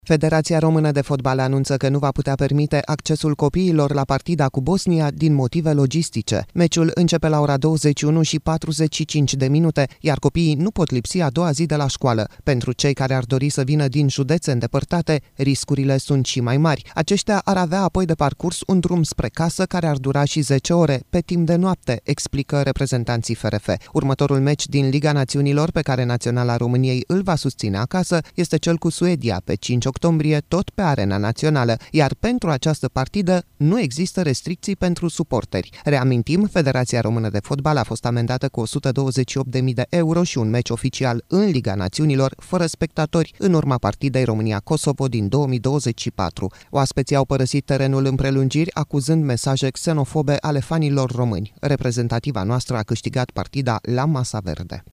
Federația Română de Fotbal anunță că nu va putea permite accesul copiilor la partida cu Bosnia din motive logistice. Meciul începe la ora 21:45, iar copiii nu pot lipsi a doua zi de la școală. Pentru cei care ar dori să vină din județe îndepărtate, riscurile sunt și mai mari. Aceștia ar avea apoi de parcurs un drum spre casă care ar dura și 10 ore, pe timp de noapte, explică reprezentanții FRF. Următorul meci din Liga Națiunilor, pe care Naționala României îl va susține acasă, este cel cu Suedia, pe 5 octombrie, tot pe arena națională, iar pentru această partidă nu există restricții pentru suporteri. Reamintim, Federația Română de Fotbal a fost amendată cu 128.000 de euro și un meci oficial în Liga Națiunilor, fără spectatori, în urma partidei România-Kosovo din 2024. Oaspeții au părăsit terenul în prelungiri, acuzând mesaje xenofobe ale fanilor români. Reprezentativa noastră a câștigat partida la masa verde.